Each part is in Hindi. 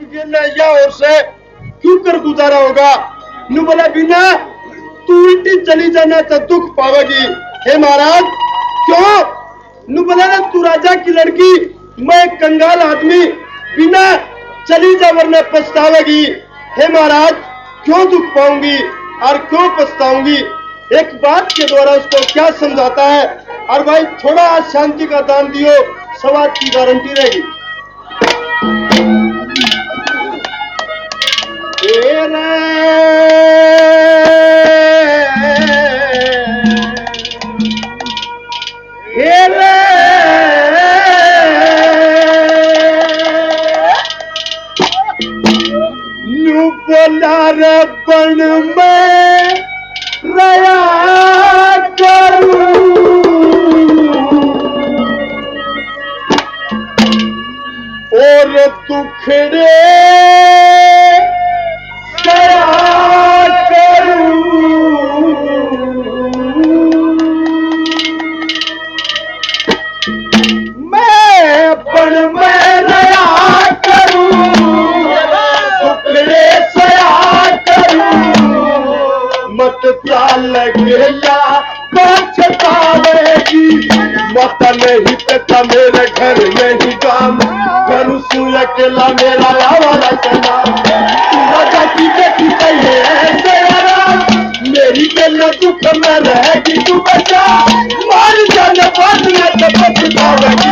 जिंदगी ने या और से क्यों कर गुजारा होगा। नु बोला बिना तू उल्टी चली जाना तो दुख पावेगी। हे महाराज क्यों। नु बोला ना तू राजा की लड़की, मैं कंगाल आदमी, बिना चली जा वरना पछतावेगी। हे महाराज क्यों दुख पाऊंगी और क्यों पछताऊंगी। एक बात के द्वारा उसको क्या समझाता है। और भाई थोड़ा शांति का दान दियो, सवाद की गारंटी रहेगी। बन में रया करूं और दुखड़े सया करूं। मैं बन में रया करूं, दुखड़े सया करूं, मत चाल गेला पछतावेगी। मत नहीं पता मेरे घर नहीं काम, करूं सू अकेला मेरा आवारा चला। राजा की बेटी कहे ऐसे आराम, मेरी गल दुख में रहेगी तू बचा। मार जाने बाद में तो पछतावेगी।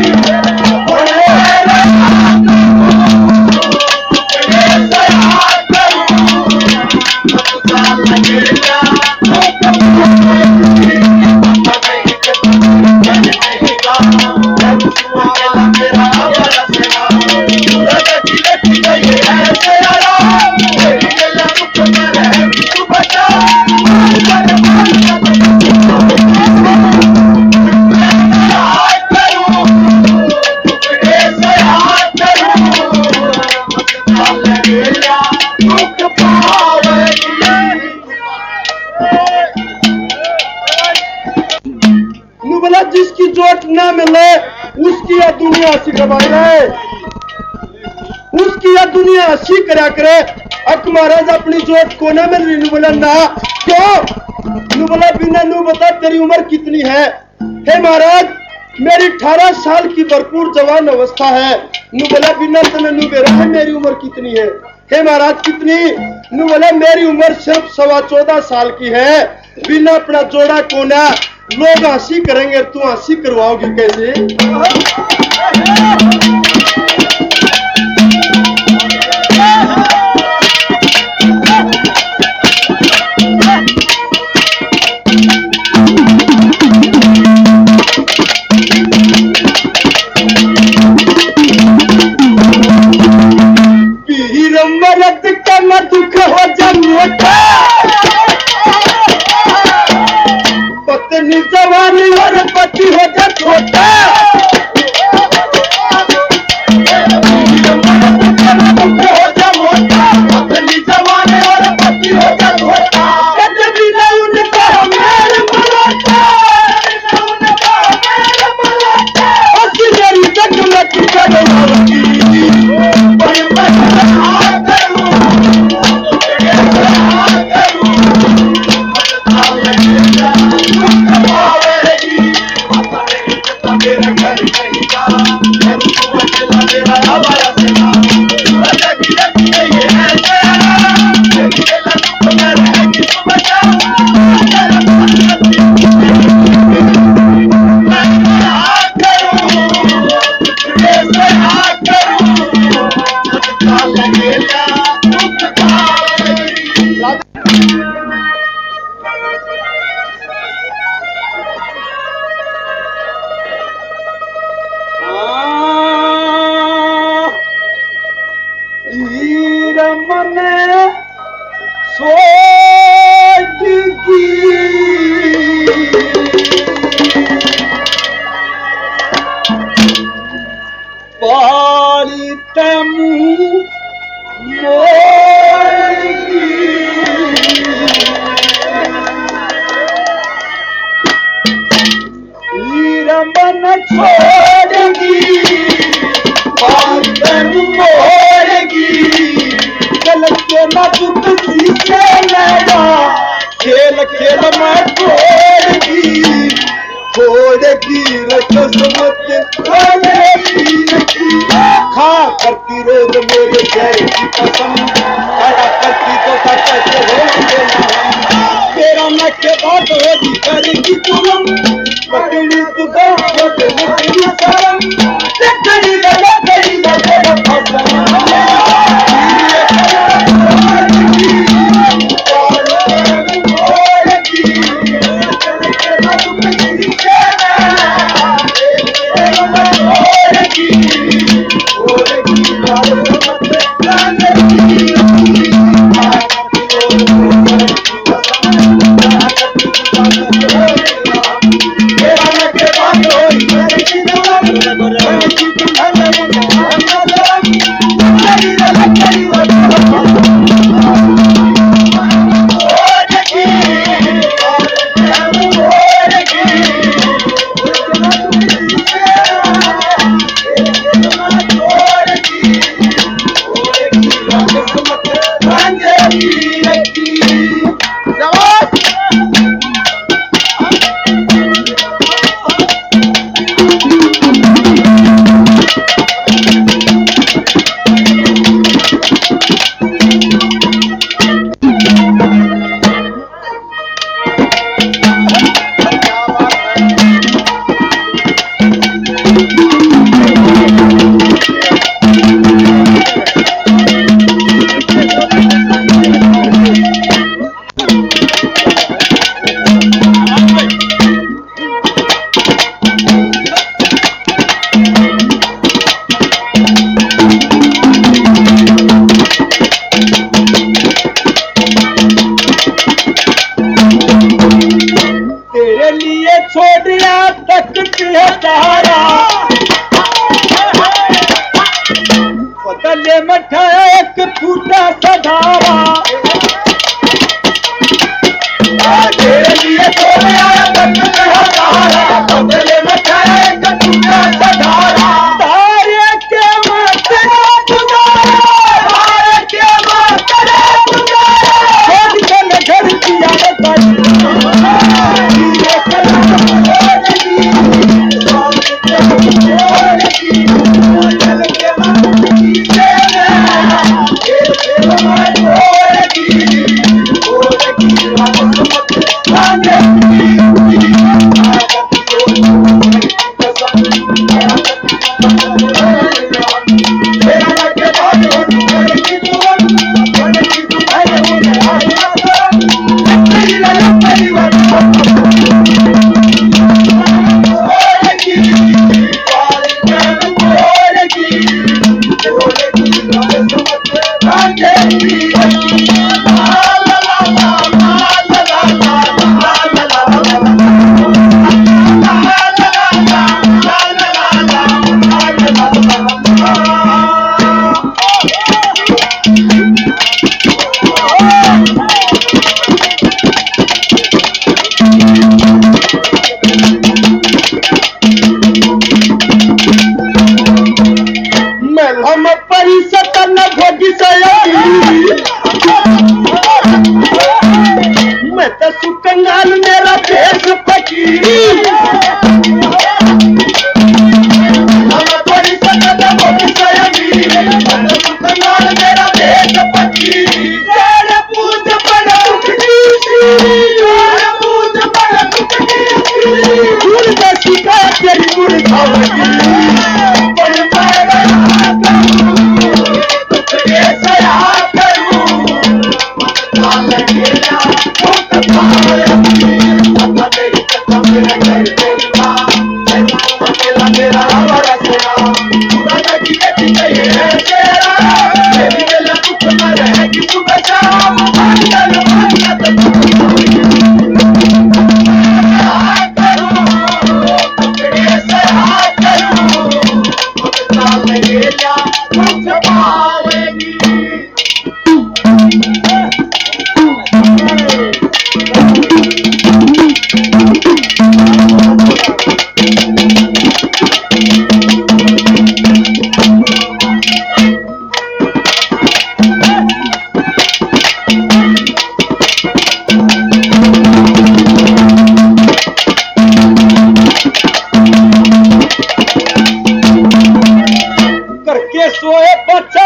जिसकी जोट ना मिले उसकी यह दुनिया हंसी करवाई रहे, उसकी यह दुनिया हंसी करा करे। अक महाराज अपनी जोट को ना मिल रही। नु बोला ना क्यों। नु बोला बिना नु बता तेरी उम्र कितनी है। हे महाराज मेरी 18 साल की भरपूर जवान अवस्था है। नु बोला बिना तुम्हें नु बेरा है मेरी उम्र कितनी है। हे महाराज कितनी। नु बोला मेरी उम्र सिर्फ 14.25 साल की है। बिना अपना जोड़ा कोना लोग हंसी करेंगे, तू हंसी करवाओगी कैसे। वीर मरद का न दुख हो जमोटा, पत्नी जवानी और पति हो जा छोटा। पत्नी जवानी और पति हो जा छोटा। कभी न उनका मेल मलाता, मेरी जगमग करवाओगी। छोड़गी बांधन मोड़गी। तेरा दुख शीशे लगा, खेल खेल में छोड़ेगी किस्मत खा करती रोज मेरे जय की कसम, खड़ा करती तो कैसे होंगे तेरा मैं के बात होगी करेगी तुम पकड़ी तुझे मुझे शर्म तेरी लगा तेरी बदले मठा एक फूटा सधारा तेरे लिए बदले मठा एक फूटा सधारा तारे के मातरा तारे के मातरा छोड़ के घर किया मैं तो सुकंगाल मेरा भेष फकीर मेरा भेष फकीर पूज बड़ा तेरी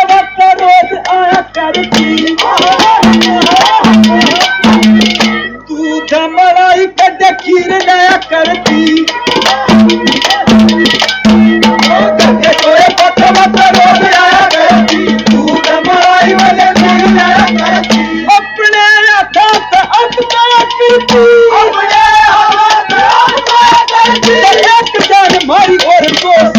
वक्त रोज आया करती, दूध मलाई कद खीर गया करती। अपने हाथों अब एक जान मारी और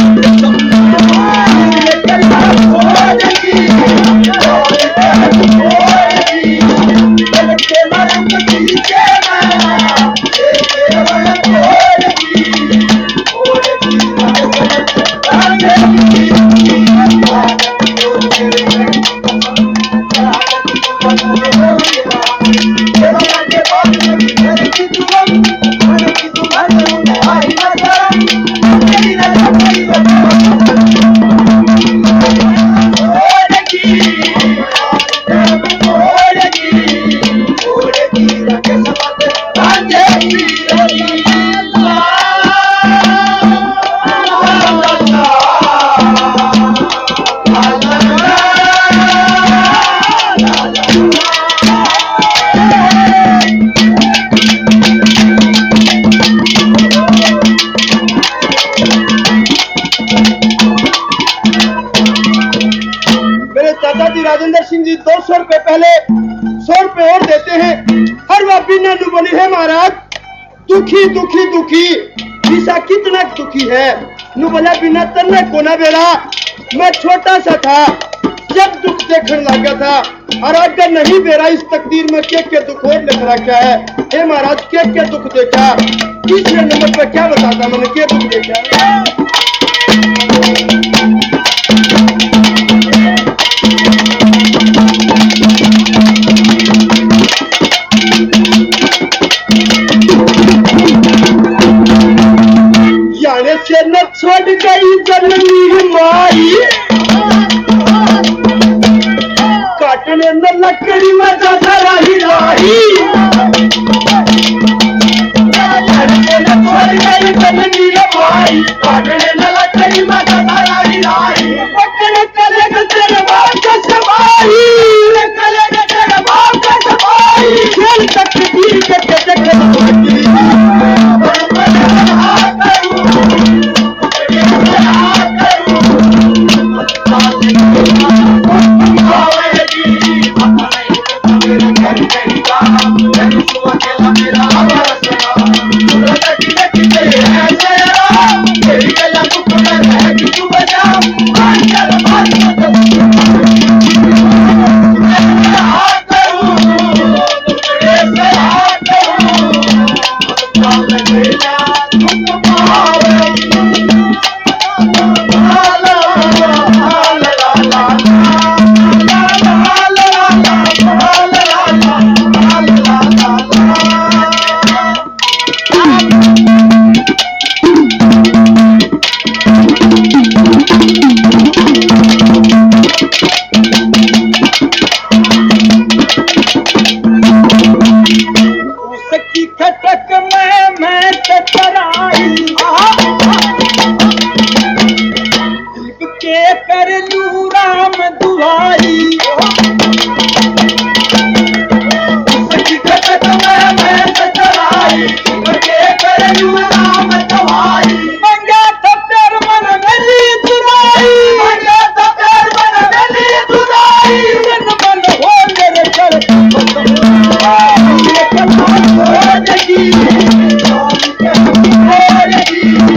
राजेंद्र सिंह जी 200 रुपए पहले 100 रुपए और देते हैं। हर बार बिना नु बोली है महाराज दुखी दुखी दुखी ईसा कितना दुखी है। नु बोला बिना तन्ने कोना बेरा मैं छोटा सा था जब दुख देखने लगा था और अगर नहीं बेरा इस तकदीर में क्या दुख और लिख रखा है। हे महाराज क्या दुख देखा, तीसरे नंबर पे क्या बताता मैंने क्या दुख देखा। से न छोड़ गई जननी माई काटने न लकड़ी में ज्यादा रही राही। न छोड़ गई जननी माई काटने न लकड़ी में ज्यादा रही राही। पकड़ करेगा तेरे बाप का सवाई, करेगा तेरे बाप का सवाई। खेल तकदीर के देख Oh,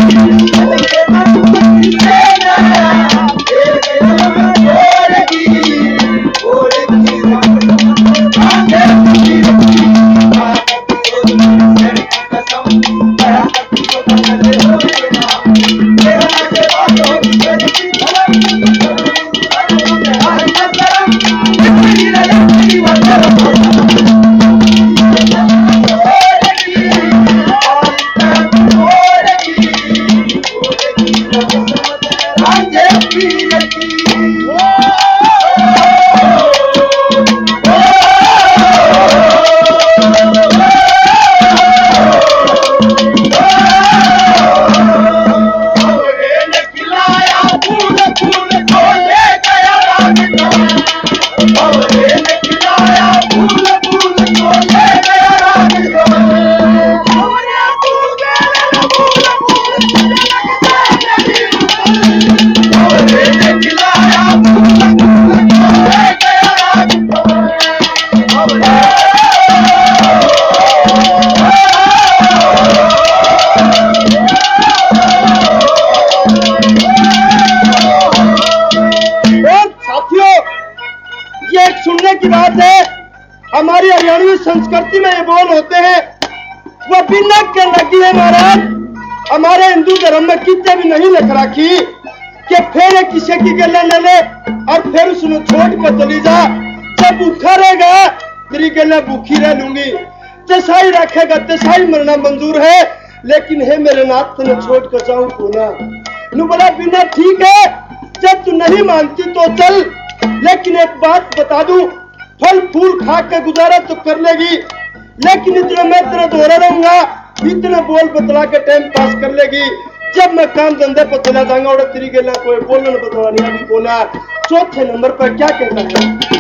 भंवरे ने खिलाया फूल फूल को ले गया राज को। भंवरे फूल गए फूल फूल भंवरे ने खिलाया फूल फूल को ले गया राज को। साथियों, ये एक सुनने की बात है, हमारी हरियाणवी संस्कृति में ये बोल होते हैं, वो बिना के लगी है महाराज। हमारे हिंदू धर्म में कितने भी नहीं लिख रखी कि फिर किसी की गला ले ले और फिर उसने छोड़ कर चली जा। जब भूखा रहेगा तेरी गला भूखी रह लूंगी, तसाई रखेगा तसाई मरना मंजूर है, लेकिन हे मेरे नाथ तेने छोड़ कर जाऊं को ना। नु बोला बिना ठीक है, जब तू नहीं मानती तो चल, लेकिन एक बात बता दूं, फल फूल खा के गुजारा तो कर लेगी, लेकिन इतना मैं तेरा दोहरा रहूंगा, इतना बोल बतला के टाइम पास कर लेगी। जब मैं काम धंधे पर चला जाऊंगा और तेरी गला कोई बोलने बतला नहीं अभी बोला। चौथे नंबर पर क्या कहता है?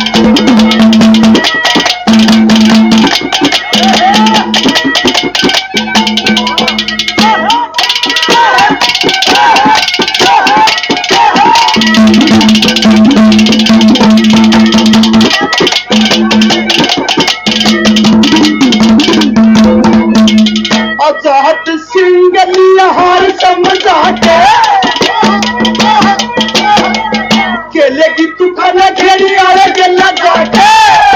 अजात सिंगलिया हार समझा के लेगी तू खाना घेरी आए गला जाके।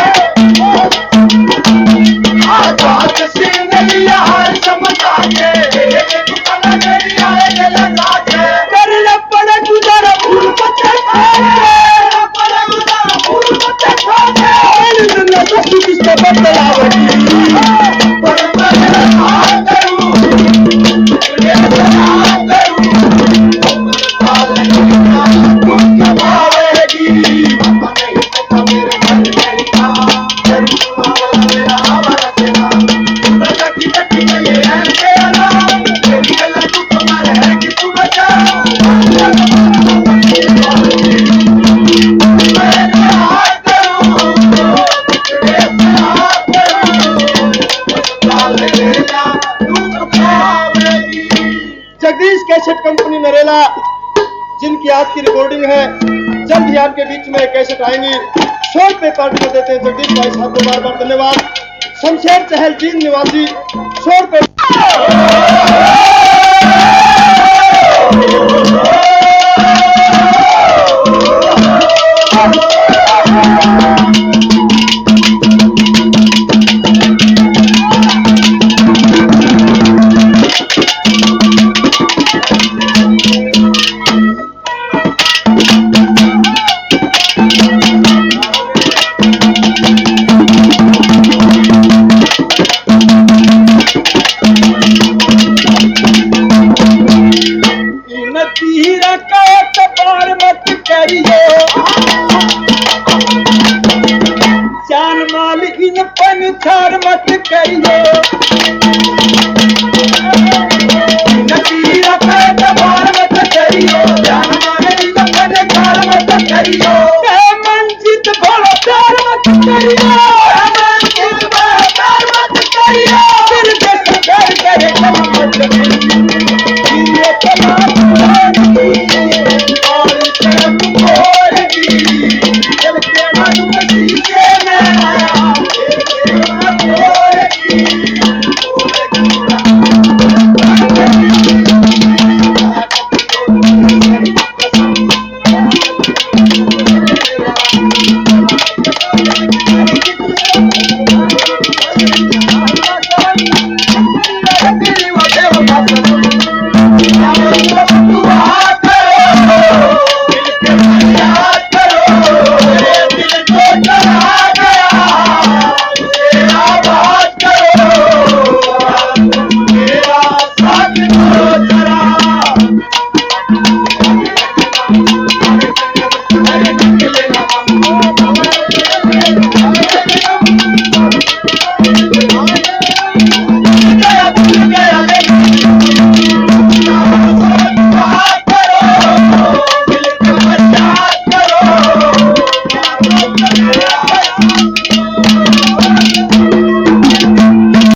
आजाद सिंगलिया हार समझा के लेगी तू खाना घेरी आए गला जाके। करना पड़े गुजारा फूल पत्ते खाके, पड़े गुजारा फूल पत्ते खाके। दुनिया सब कुछ इससे बदलावती जगदीश कैसेट कंपनी नरेला, जिनकी आज की रिकॉर्डिंग है, जल्द ही आपके बीच में कैसेट आएंगी। 100 रुपए पार्टी को देते हैं जगदीश भाई साहब को बार बार धन्यवाद। शमशेर चहल जींद निवासी 100 रुपए। जान माल इन पन छाड़ मत करियो, नतीरा पैद बार मत करियो, जान माल इन पन छाड़ मत करियो, मंजित भोला प्यार मत करियो।